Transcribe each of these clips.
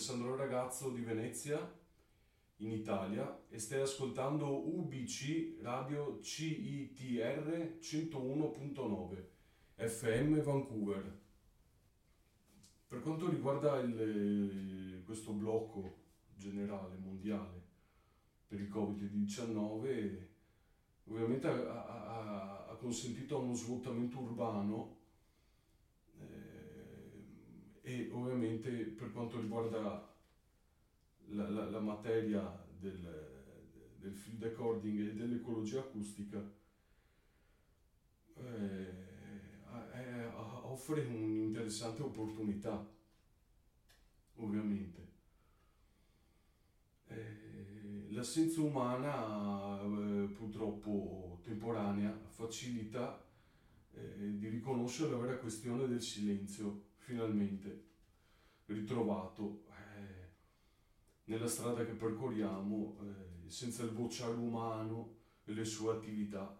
Alessandro Ragazzo di Venezia, in Italia, e stai ascoltando UBC Radio CITR 101.9 FM Vancouver. Per quanto riguarda questo blocco generale mondiale per il Covid-19, ovviamente ha consentito uno svuotamento urbano e ovviamente per quanto riguarda la materia del field recording e dell'ecologia acustica, offre un'interessante opportunità, ovviamente. L'assenza umana, purtroppo temporanea, facilita di riconoscere la vera questione del silenzio, finalmente ritrovato nella strada che percorriamo, senza il vociare umano e le sue attività.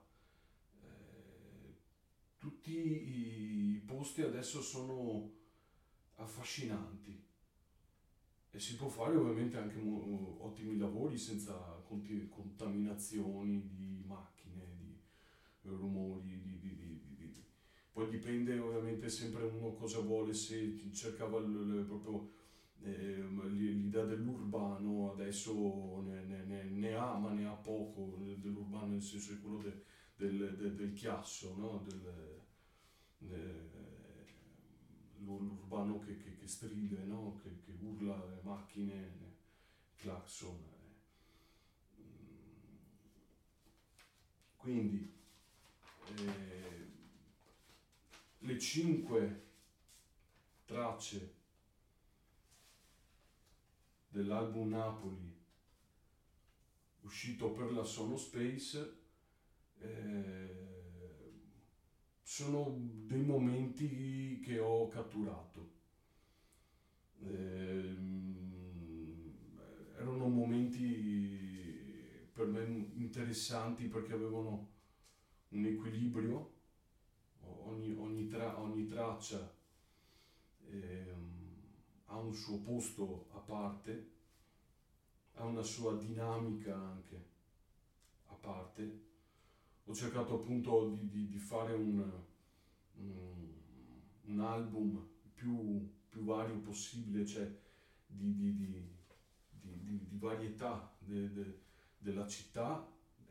Tutti i posti adesso sono affascinanti e si può fare ovviamente anche ottimi lavori senza contaminazioni di macchine, di rumori, poi dipende ovviamente sempre uno cosa vuole, se cercava proprio l'idea dell'urbano, adesso ne ha, ma ne ha poco, dell'urbano nel senso di quello del chiasso, no? L'urbano che stride, no? Che urla le macchine, clacson. Quindi le 5 tracce dell'album Napoli uscito per la Sonospace sono dei momenti che ho catturato. Erano momenti per me interessanti perché avevano un equilibrio, ogni traccia ha un suo posto a parte, ha una sua dinamica anche a parte. Ho cercato appunto di fare un album più vario possibile, cioè di varietà della città,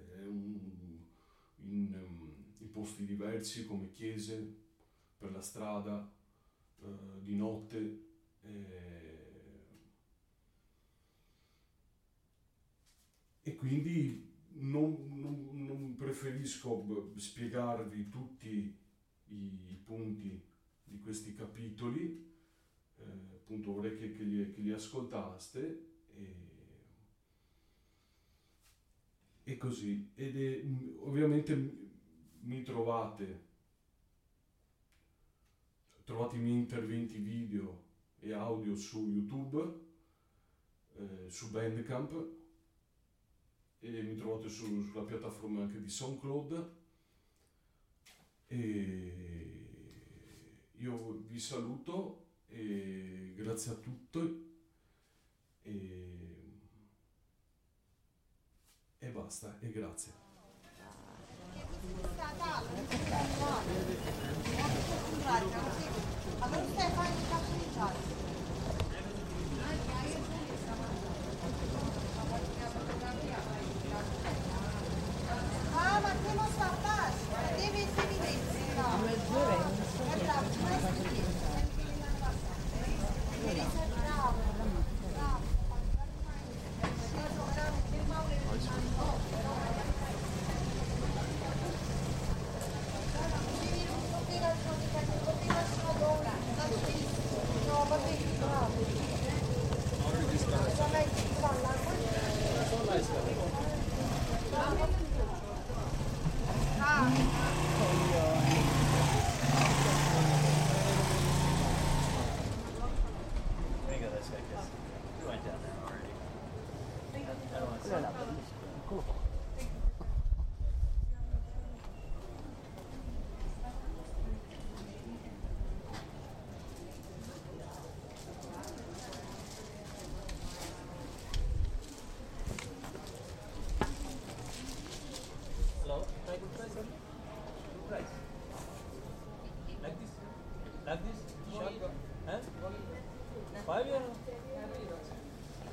in posti diversi come chiese, per la strada, di notte. E quindi non preferisco spiegarvi tutti i punti di questi capitoli, appunto vorrei che li ascoltaste e così. Ovviamente trovate i miei interventi video e audio su YouTube, su Bandcamp, e mi trovate sulla piattaforma anche di SoundCloud. E io vi saluto e grazie a tutti e basta, e grazie. Ah, ma che non sta a passo, deve essere evidente, no? È bravo, ma è bravo, no, va bene, bravo.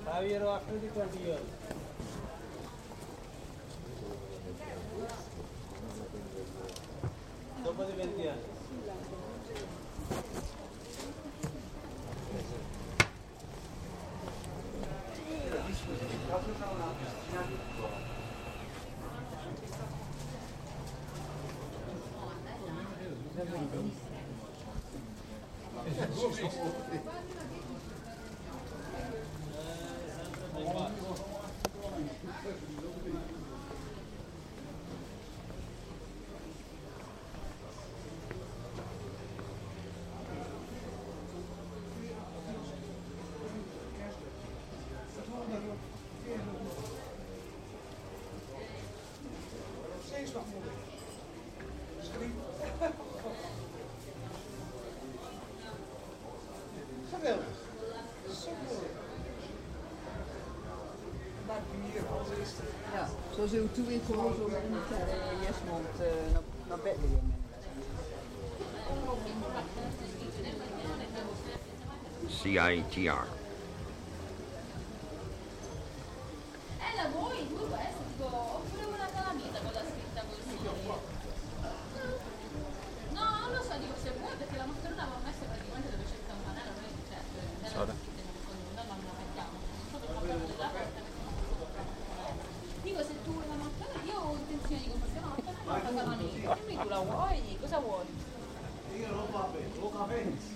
Aviro a più di quanti giorni? Dopo di 20 anni. Ja, zo zou je toen gewoon zo met een jesmond naar bed liggen. CITR. La vuoi due queste, tipo, oppure una calamita con la scritta così. No, non lo so, dico se vuoi perché la mascherina aveva messo praticamente dove c'è il campanello, noi certo, nella scritta con nulla, ma non la mettiamo. Solo il portato della porta dico se tu vuoi la mascherina, io ho intenzione di comprare una mascherina, ma la calamita. Dimmi tu la vuoi, cosa vuoi? Io non va bene, lo capisco.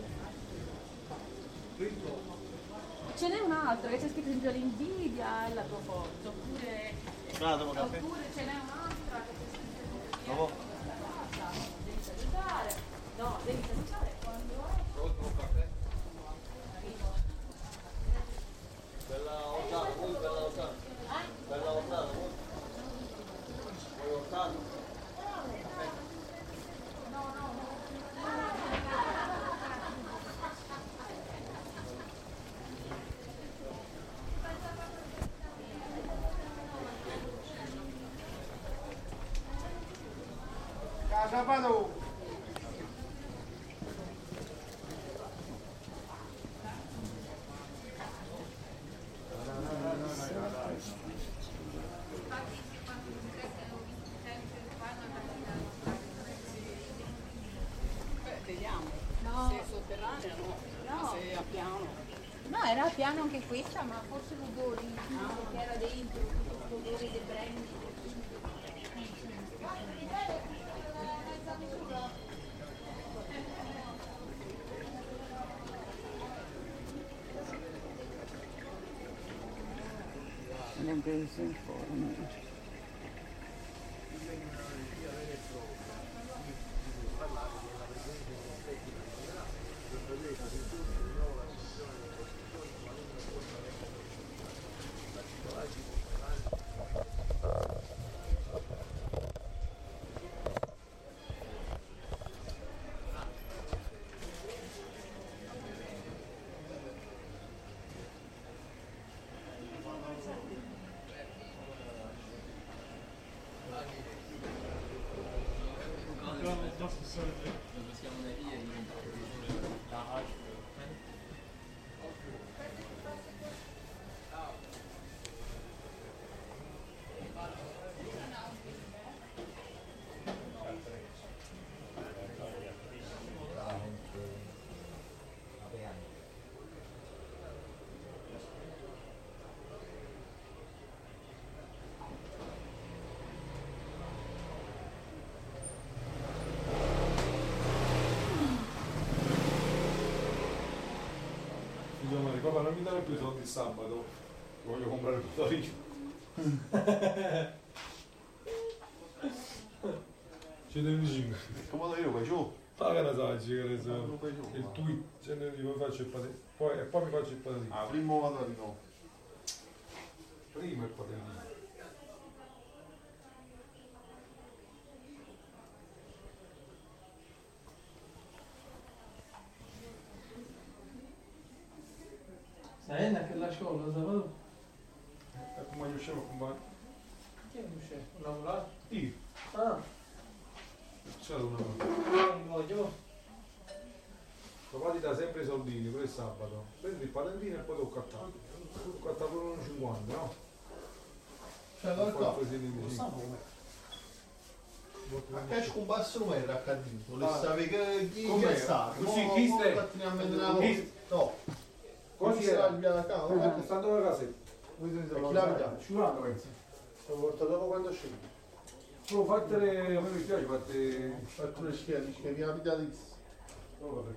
Ce n'è un'altra che c'è scritto dentro l'invidia e la tua forza, oppure ce n'è un'altra che c'è scritto dentro devi salutare, no, devi salutare quando è. Bella ottava, voi bella ottava. Bella ottava, voi. Voi ottava. Sábado. Vediamo. No. Se è sotterranea no. No. Se è a piano. No, era a piano anche questa, ma forse l'odore che era dentro, tutto l'odore del brandy. En dan kun je ze vormen. Ma papà non mi dare più soldi il sabato, voglio comprare il motorino. Ci devi 5. Come io faccio? Paga la saggi, che ne so. Il tweet, ce ne dico, faccio il patentino. Poi mi faccio il patentino. Ah, primo motorino. Prima il patentino. Sai anche la scuola, sabato? E come riusciamo a comprare? Chi è uscito? Lavorare? Io. Ah, C'è una cosa. non voglio. Papà ti dà sempre i soldini, pure il sabato. Prendi il patentino e poi tocca a te. quando, no? Cioè, allora qua, a che scomparso non era accaduto? Le stavi chi è stato? Così, chi stai? No. Così era era. la casa? Stando alla casetta. Chi l'abita? Sciurando, pensi? L'ho portato dopo quando scendi. Solo fatte le... a me mi piace, fatte... Fatto le schiavi, che vi abita lì. Oh, vabbè.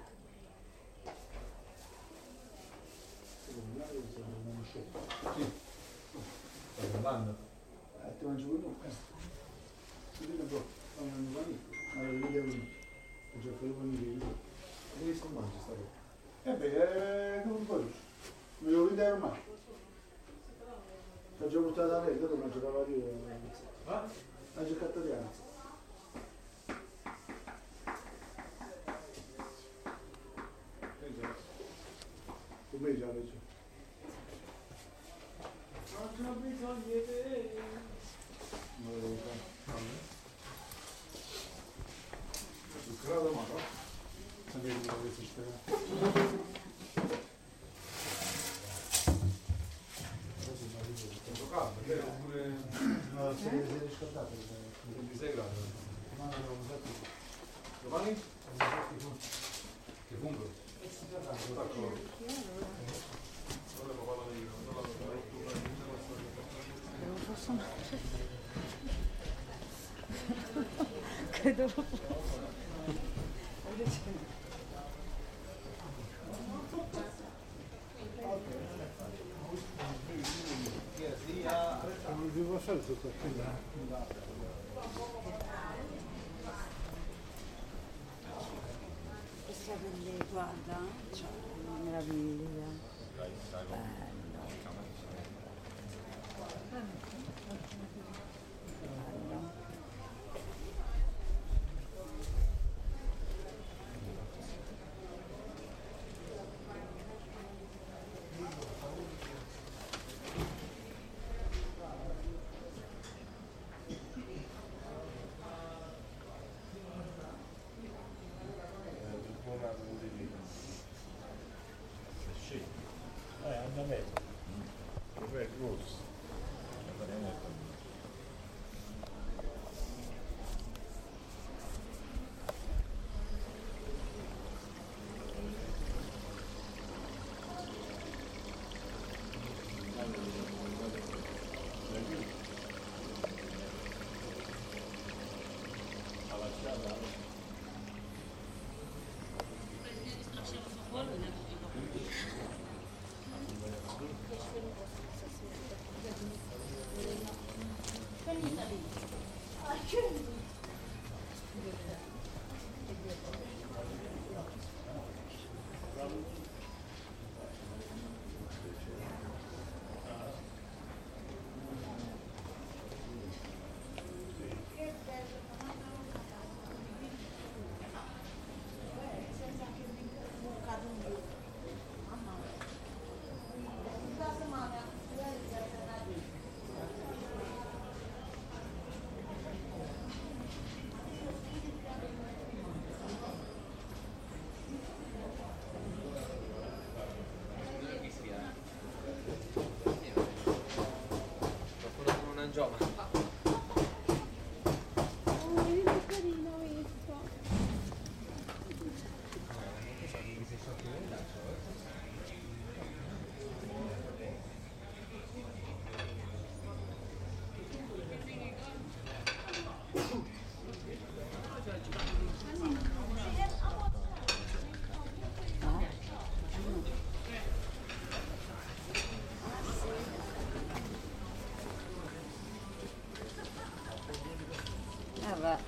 Sì. Stai andando? Ti mangio quello? Si vede un po', non va lì, ma lo vedi lì. Ho già fatto con i lì. Dove si mangia sta cosa? Beh, come puoi? Me lo vedi ormai. Ho già buttato a lei, dopo non giocava io. Ha giocato di anzi. Come già invece? Non ho bisogno di te. Non lo devo fare. Zuccherato ma no? Sapevo che si spera. Caldo, vero? Pure... No, si è riscaldato. 26 gradi. Domani l'ho usato. Domani? Che fungo? D'accordo. Non posso mangiare. Credo. Non devo fare tutto qui. Questa bellezza, guarda, cioè, una meraviglia. Bello. Vabbè.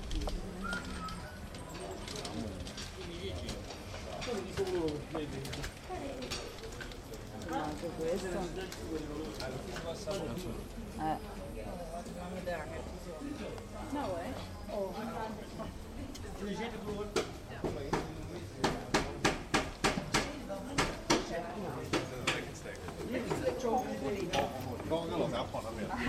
Anche questo. No way. Oh. No, lo tappo la mia.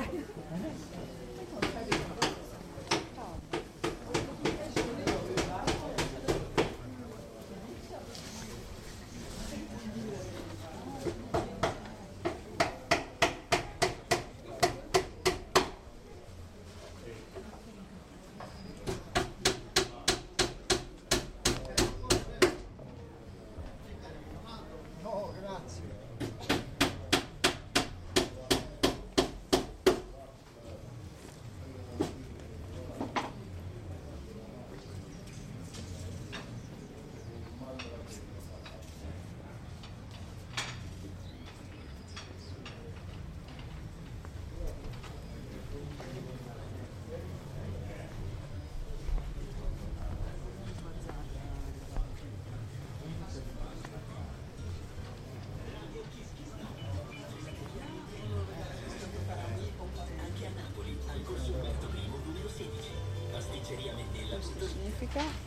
musica.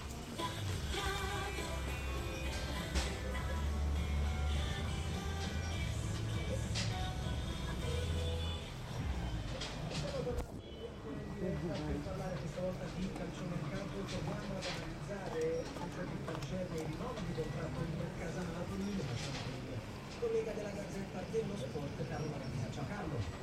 Per parlare questa volta di calciomercato torniamo ad analizzare per quanto concerne i rinnovi di contratto di Casano Napoli, il collega della Gazzetta dello Sport Carlo Maravilla. Ciao Carlo.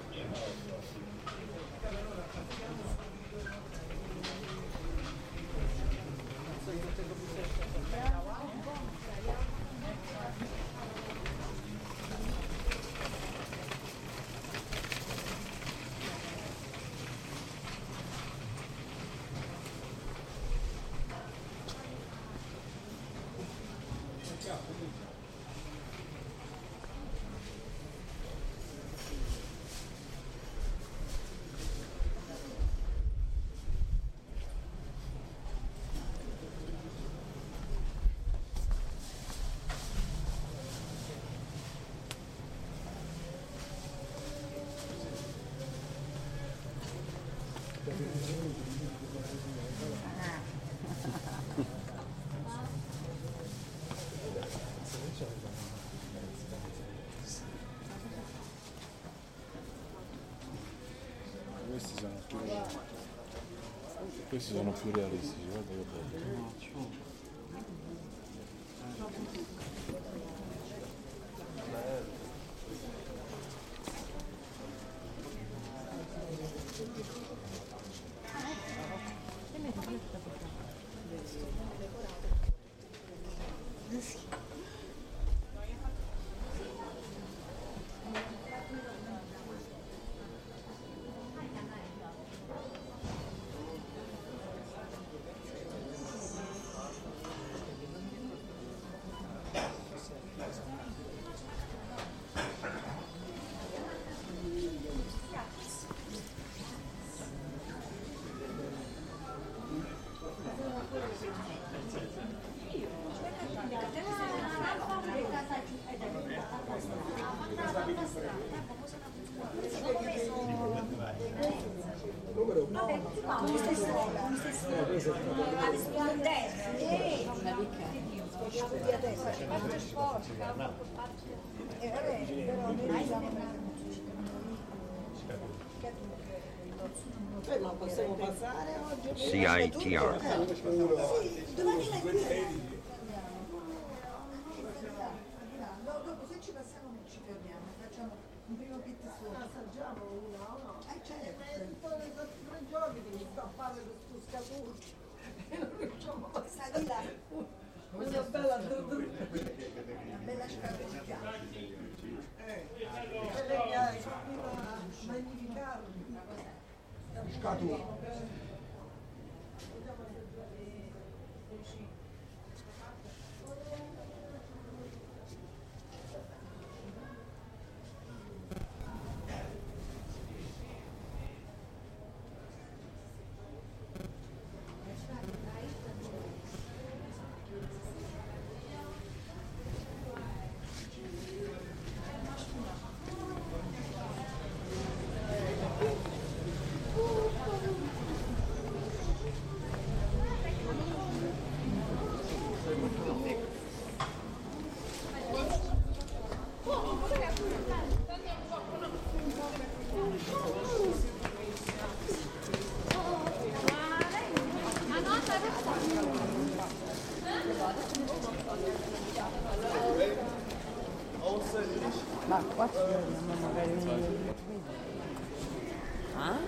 Questi sono più realistici, guarda che bello. Ma possiamo passare oggi? CITR. Dopo se ci passiamo non ci fermiamo, facciamo un primo pit solo. Assaggiamo una o no? Certo. Sono 3 giorni che mi sto a fare questo scatolcio e non riusciamo a passare là. Una bella scatolcia. Quelle che hai, a magnificarmi. Scatolcia. Ma qua ci dobbiamo magari un... Ah?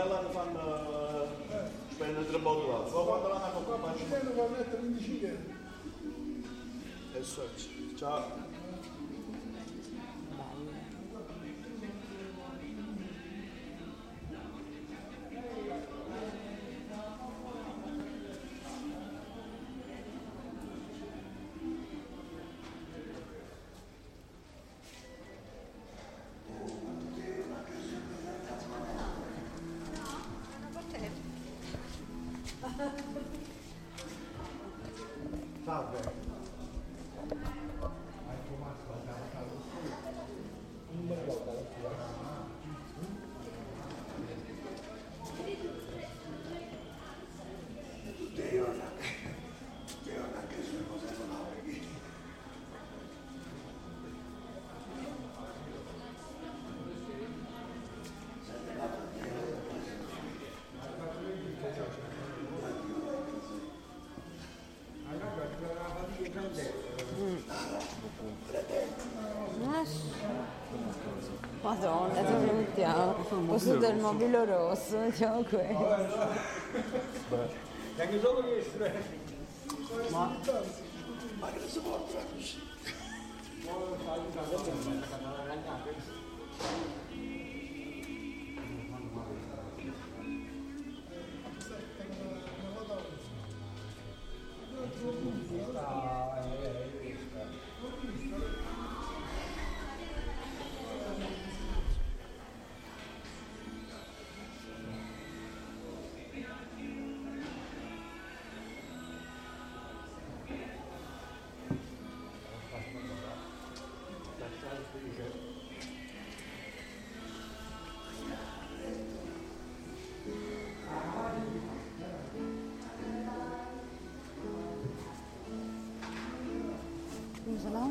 all'anno fanno spendere 3 bollate, poi quando l'hanno qua faccio... Ci devo mettere in bicicletta. Ciao. Salve. Madonna, salutiamo. Questo del mobile rosso, ciao qui. Neanche solo questo. Ma che si può fare così? Scusala.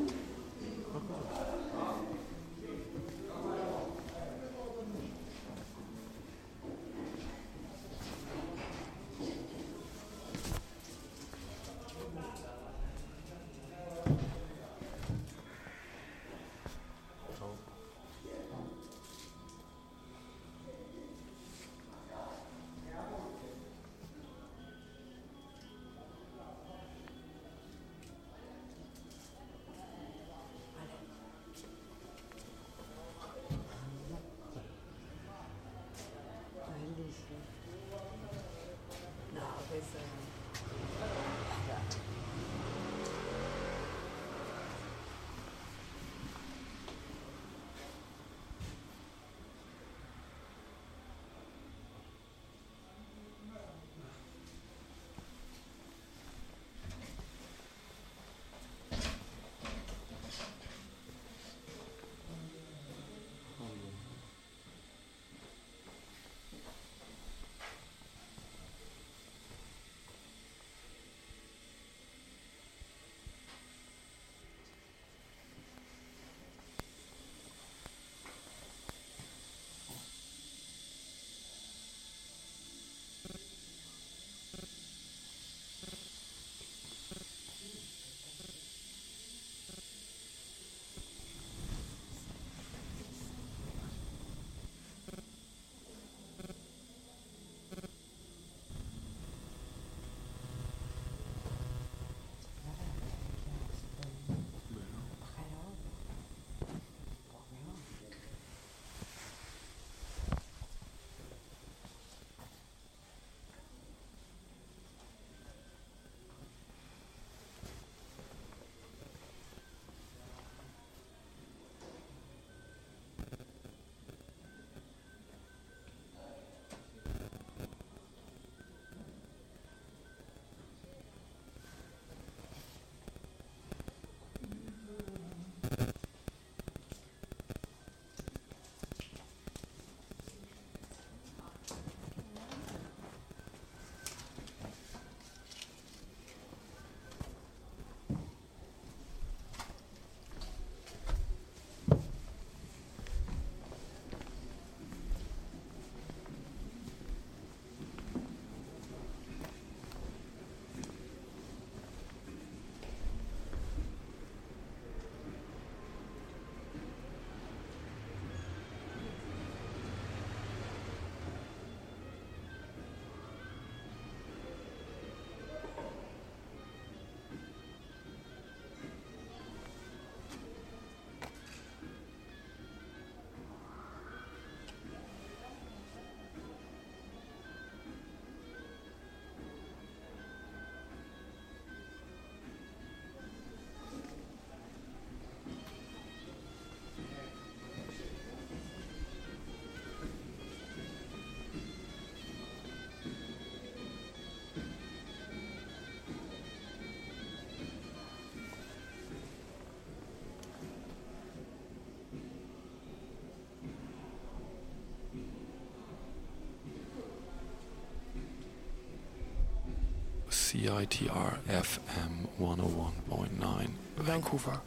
CITR FM 101.9 Vancouver.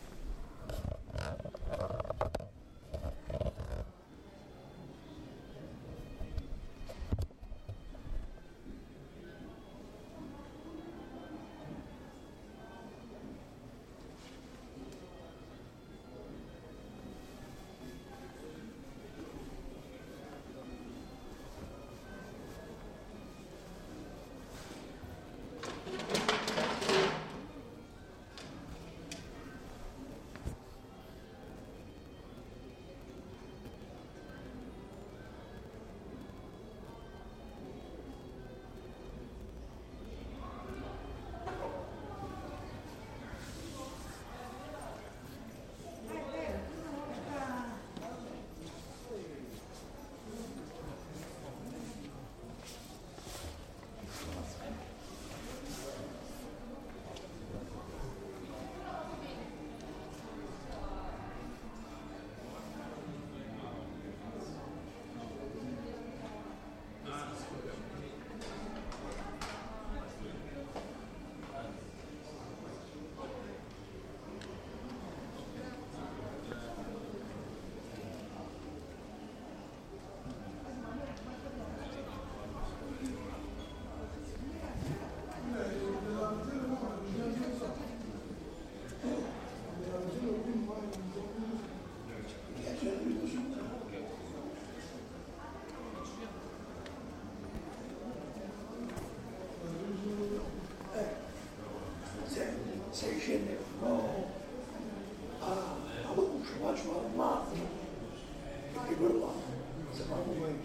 Sei scende, no, la luce, faccio la mano, perché quello là, se fa come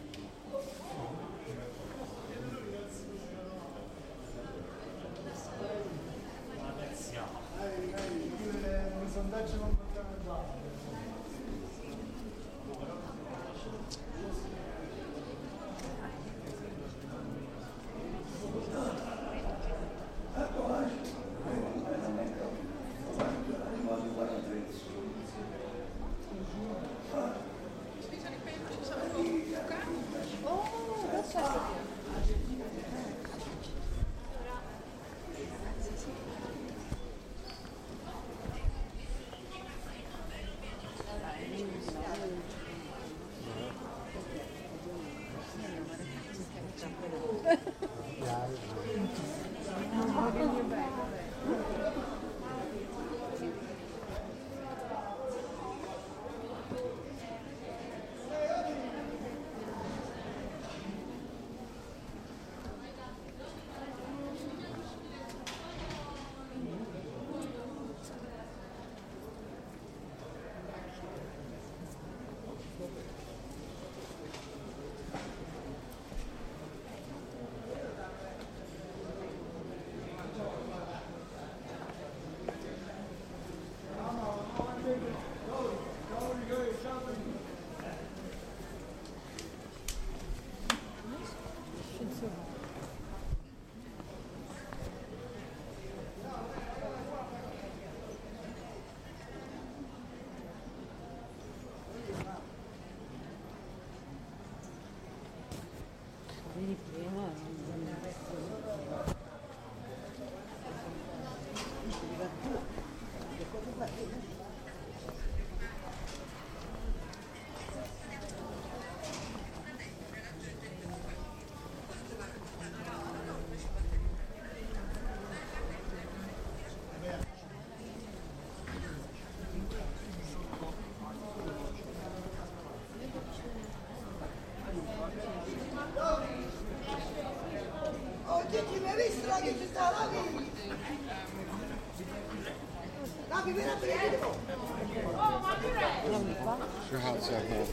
un sondaggio non poteva Sure, how's that hand?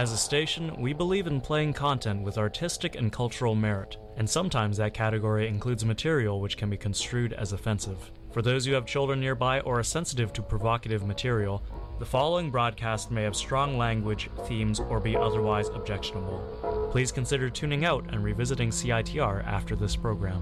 As a station, we believe in playing content with artistic and cultural merit, and sometimes that category includes material which can be construed as offensive. For those who have children nearby or are sensitive to provocative material, the following broadcast may have strong language, themes, or be otherwise objectionable. Please consider tuning out and revisiting CITR after this program.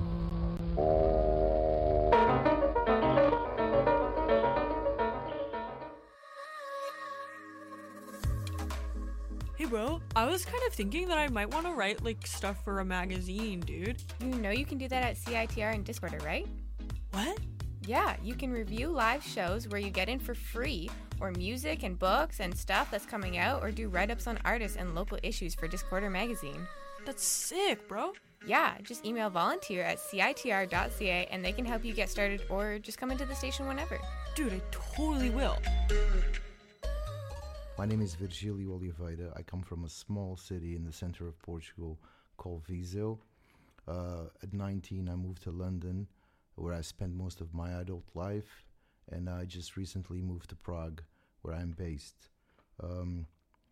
Hey bro, I was kind of thinking that I might want to write like stuff for a magazine, dude. You know you can do that at CITR and Discorder, right? What? Yeah, you can review live shows where you get in for free, or music and books and stuff that's coming out, or do write-ups on artists and local issues for Discorder magazine. That's sick, bro. Yeah, just email volunteer@citr.ca and they can help you get started, or just come into the station whenever. Dude, I totally will. My name is Virgílio Oliveira. I come from a small city in the center of Portugal called Viseu. At 19, I moved to London, where I spent most of my adult life, and I just recently moved to Prague, where I'm based. I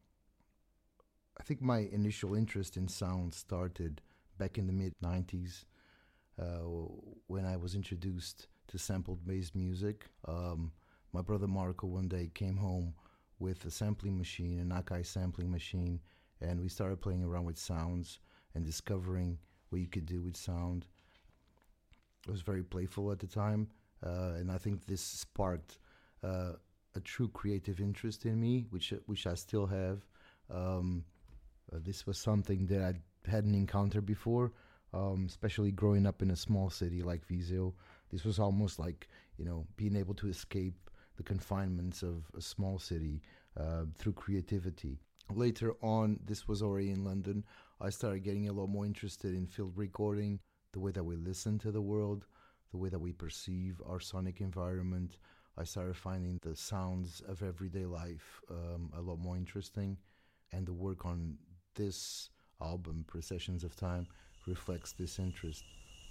think my initial interest in sound started back in the mid-90s when I was introduced to sample-based music. My brother Marco one day came home with a sampling machine, an Akai sampling machine, and we started playing around with sounds and discovering what you could do with sound. I was very playful at the time, and I think this sparked a true creative interest in me, which I still have. This was something that I hadn't encountered before, especially growing up in a small city like Viseu. This was almost like, being able to escape the confinements of a small city through creativity. Later on, this was already in London, I started getting a lot more interested in field recording, the way that we listen to the world, the way that we perceive our sonic environment. I started finding the sounds of everyday life a lot more interesting, and the work on this album, Processions of Time, reflects this interest.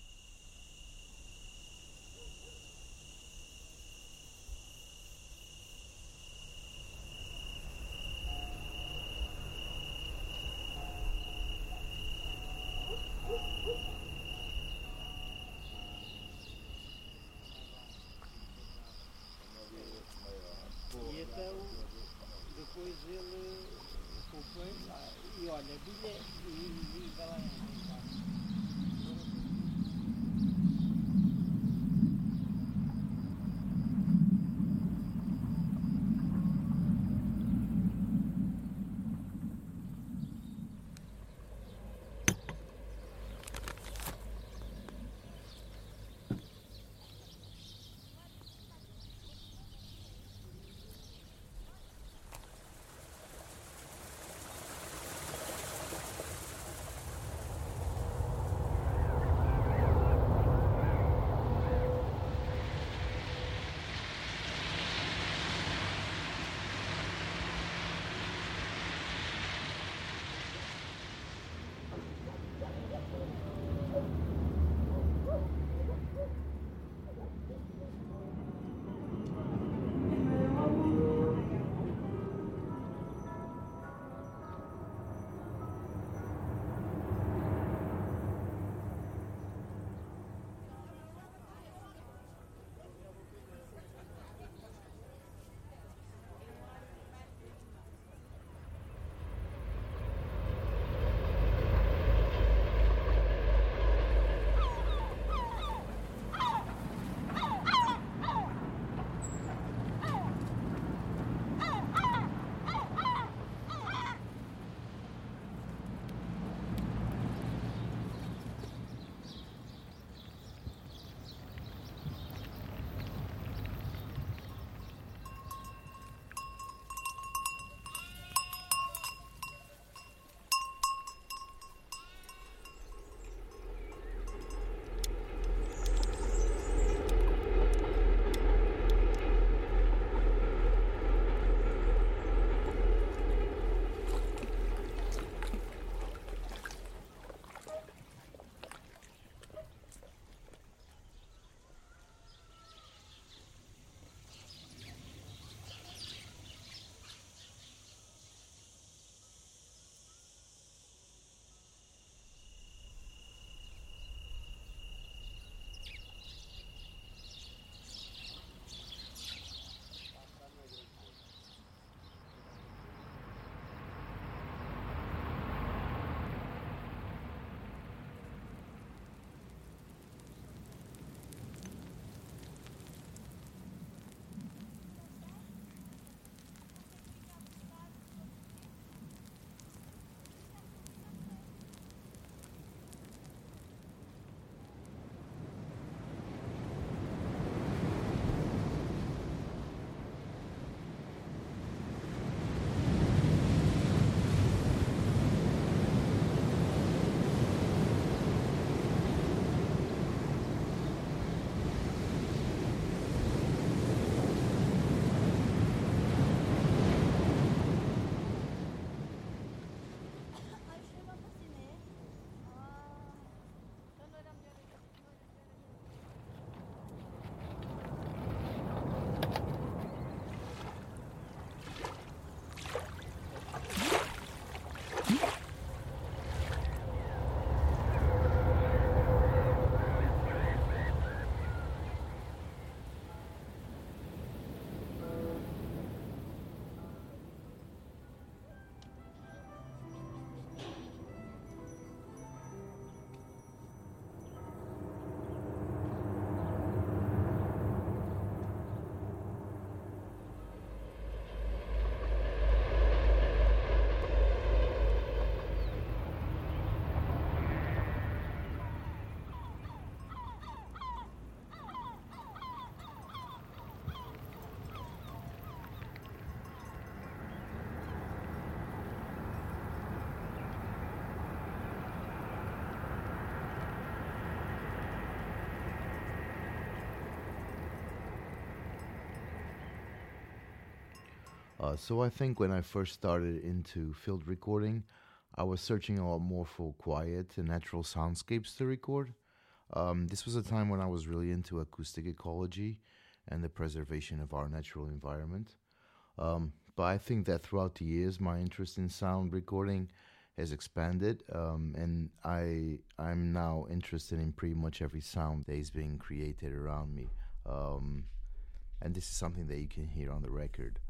E então, depois ele compõe lá, e olha, bilhete, e vai lá. So I think when I first started into field recording, I was searching a lot more for quiet and natural soundscapes to record. This was a time when I was really into acoustic ecology and the preservation of our natural environment. But I think that throughout the years, my interest in sound recording has expanded, and I'm now interested in pretty much every sound that is being created around me. And this is something that you can hear on the record.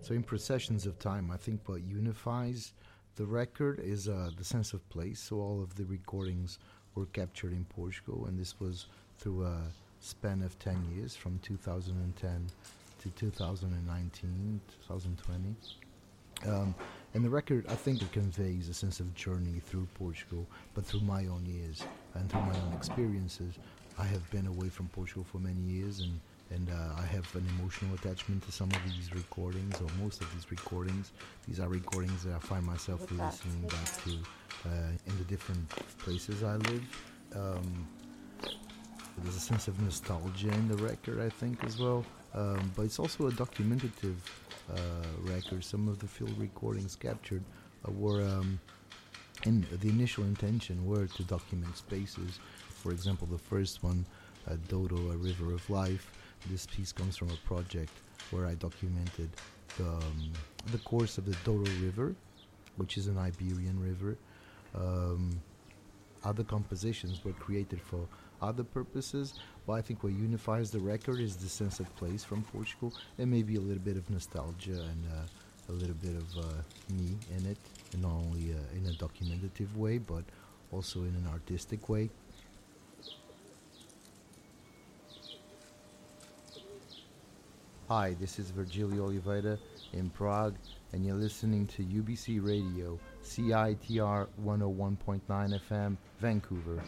So in Processions of Time, I think what unifies the record is the sense of place. So all of the recordings were captured in Portugal, and this was through a span of 10 years, from 2010 to 2019, 2020. And the record, I think it conveys a sense of journey through Portugal, but through my own years and through my own experiences. I have been away from Portugal for many years, and I have an emotional attachment to some of these recordings, or most of these recordings. These are recordings that I find myself listening back to in the different places I live. There's a sense of nostalgia in the record, I think, as well. But it's also a documentative record. Some of the field recordings captured were, in the initial intention, were to document spaces. For example, the first one, Douro, A River of Life. This piece comes from a project where I documented the course of the Douro River, which is an Iberian river. Other compositions were created for other purposes, but I think what unifies the record is the sense of place from Portugal, and maybe a little bit of nostalgia and a little bit of me in it, and not only in a documentative way, but also in an artistic way. Hi, this is Virgilio Oliveira in Prague, and you're listening to UBC Radio, CITR 101.9 FM, Vancouver.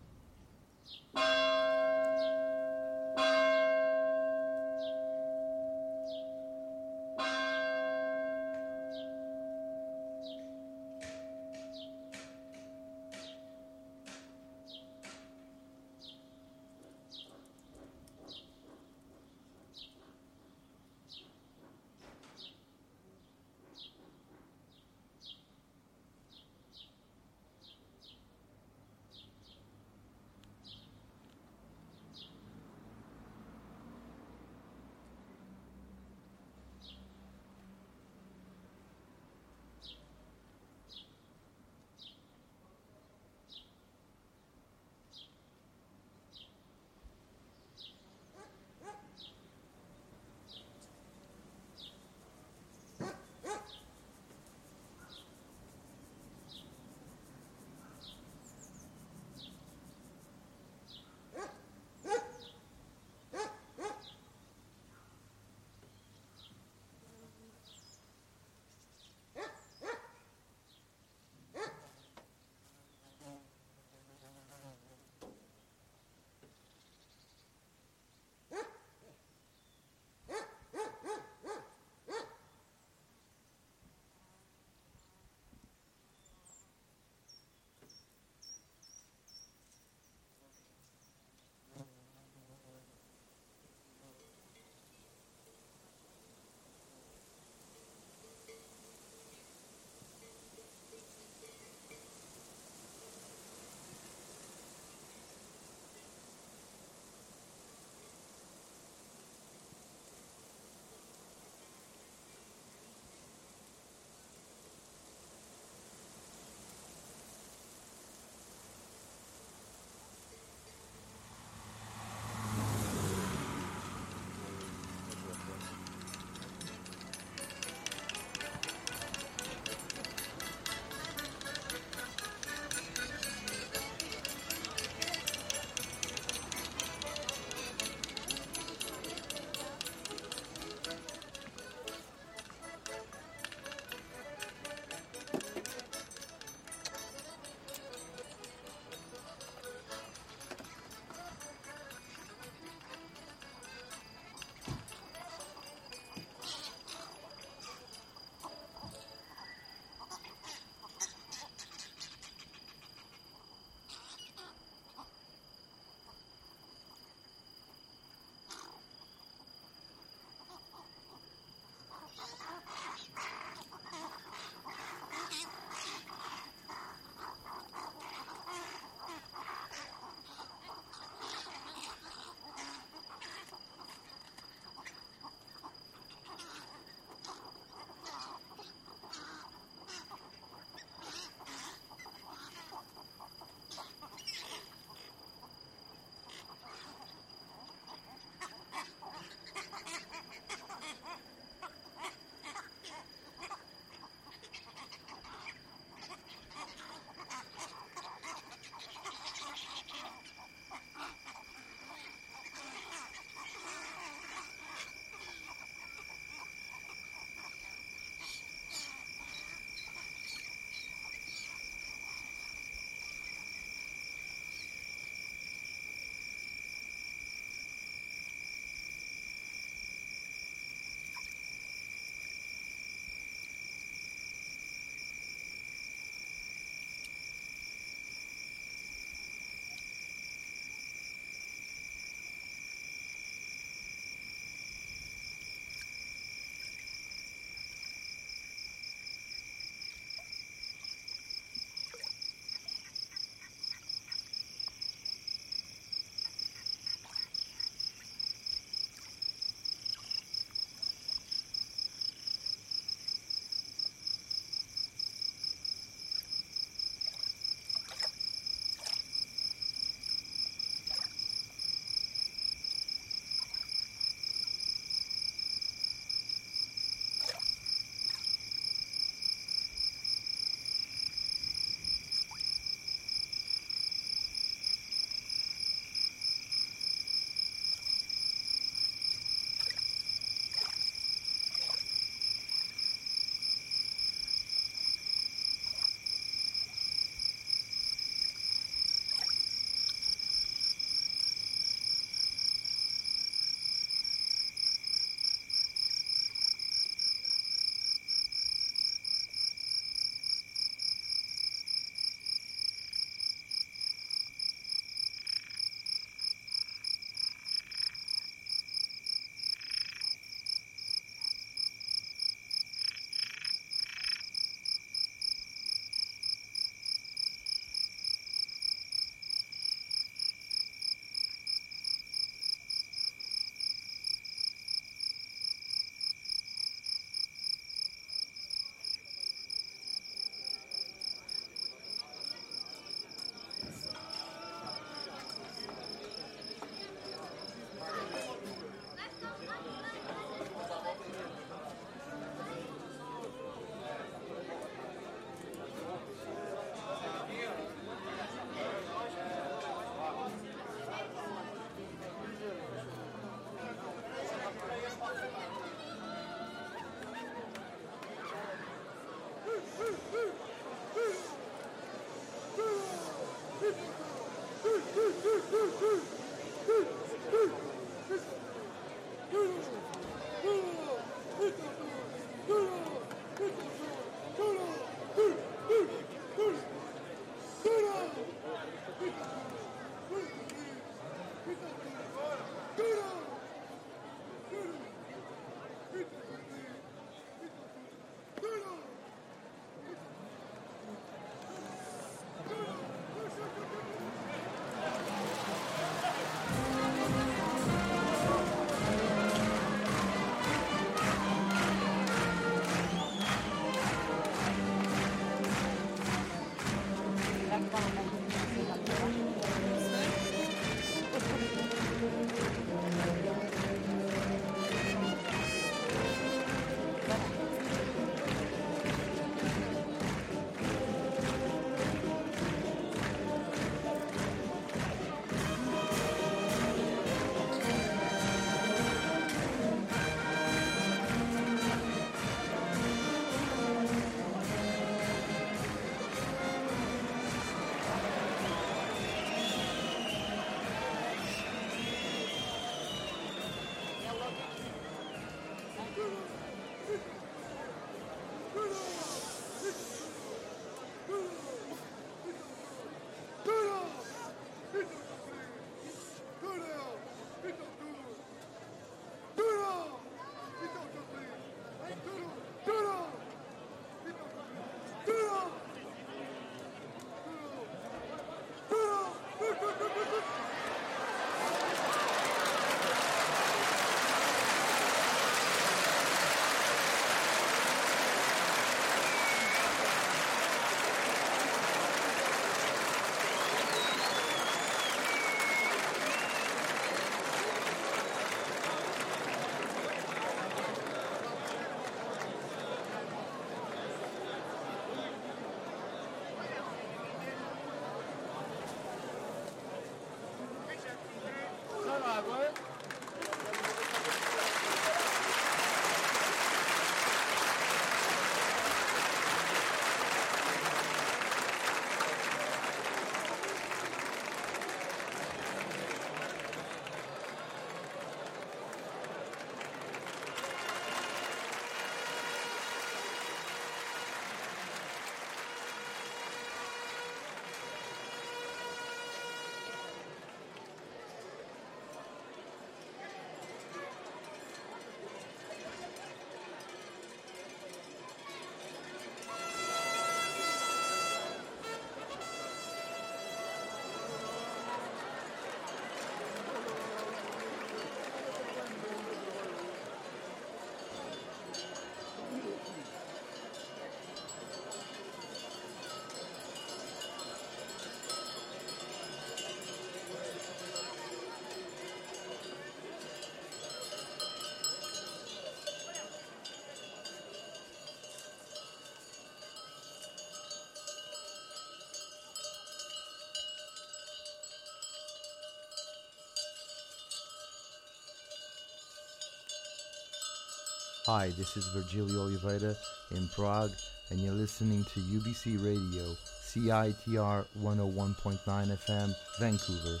Hi, this is Virgilio Oliveira in Prague, and you're listening to UBC Radio, CITR 101.9 FM, Vancouver.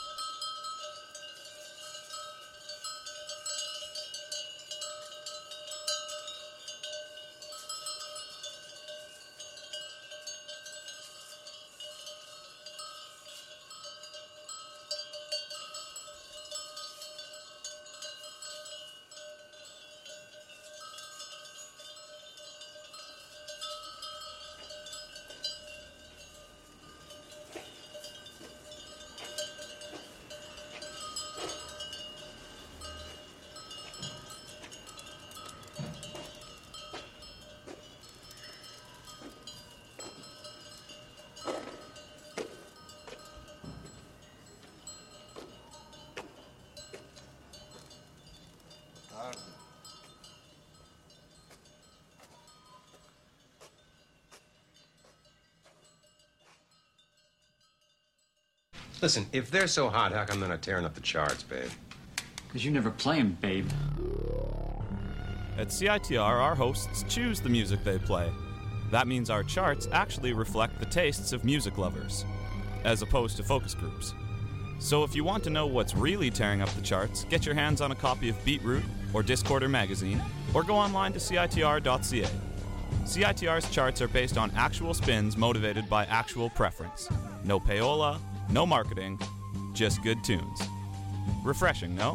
Listen, if they're so hot, how come they're not tearing up the charts, babe? Because you never play them, babe. At CITR, our hosts choose the music they play. That means our charts actually reflect the tastes of music lovers, as opposed to focus groups. So if you want to know what's really tearing up the charts, get your hands on a copy of Beatroot or Discorder magazine, or go online to CITR.ca. CITR's charts are based on actual spins motivated by actual preference. No payola, no marketing, just good tunes. Refreshing, no?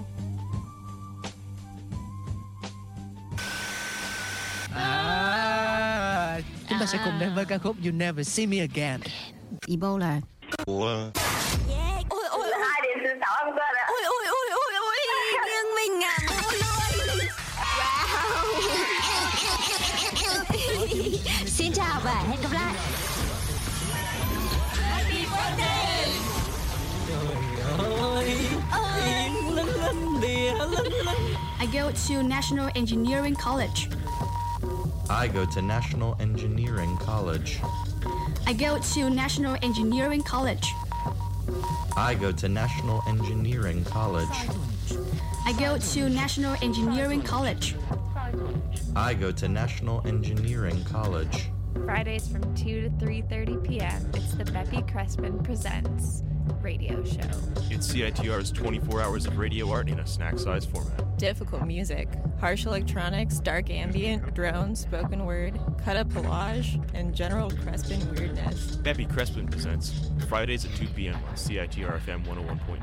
Chúng ta sẽ cùng đến với ca khúc You Never See Me Again. Ebola. Ủa? Hai điểm từ 6 âm cơ ạ. Ôi, riêng mình à. Wow. Xin chào và hẹn gặp lại. Happy birthday. I go to National Engineering College. I go to National Engineering College. I go to National Engineering College. I go to National Engineering College. I go to National Engineering College. I go to National Engineering College. Fridays from 2 to 3:30 p.m. It's the Beppy Crespin Presents radio show. It's CITR's 24 hours of radio art in a snack-sized format. Difficult music, harsh electronics, dark ambient, drones, spoken word, cut-up collage, and general Crespin weirdness. Beppy Crespin Presents, Fridays at 2 p.m. on CITR FM 101.9.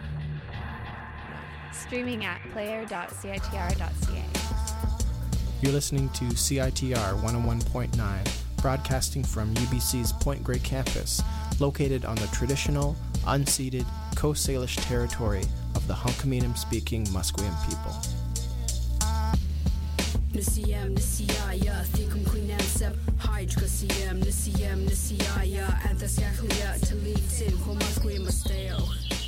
Streaming at player.citr.ca. You're listening to CITR 101.9, broadcasting from UBC's Point Grey campus, located on the traditional, unceded Coast Salish territory of the Hunkaminam-speaking Musqueam people. Nisiyam nisiyaya thikum kunam sab hydra siyam nisiyaya anthasyakhlia talitin homasqueam masteo.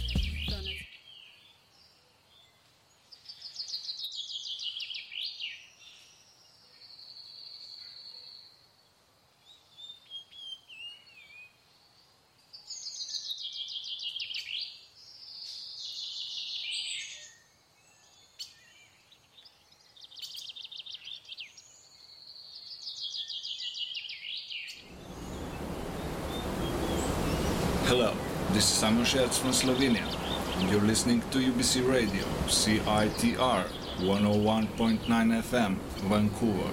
Hello, this is Simon Scherz from Slovenia, and you're listening to UBC Radio, CITR 101.9 FM, Vancouver.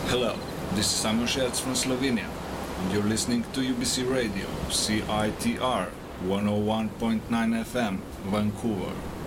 Hello, this is Samuel Scherz from Slovenia, and you're listening to UBC Radio, CITR 101.9 FM, Vancouver.